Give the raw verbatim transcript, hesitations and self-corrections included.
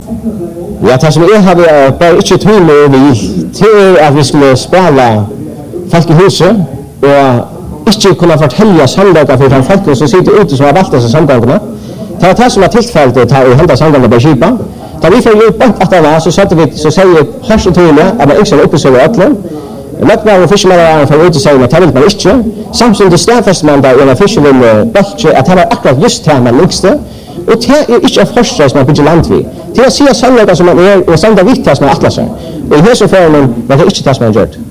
Ja, det som jeg hadde bare ikke tog med vi til at vi skulle spille folk i huset og ikke kunne fortelle sannleggene for de folk som sitter ute som har valgt disse samgangene. Det var det som var tilfellet til å hente samgangene på Kipa. Da vi får gjort bort etter det, så setter vi, så sier hos og togene at man ikke er oppe seg i øtlen. Løkner og fiskemann for ute sier at det vil man ikke. Samtidig stedfester man da gjennom fiskevind bølge at det var akkurat just det man likste. Og det er ikke en forskjell som man bygger land ved. Det er å si sannleggene som man er og sannleggene vidt det som man atler seg. Og i hese formen var det ikke det som man gjør.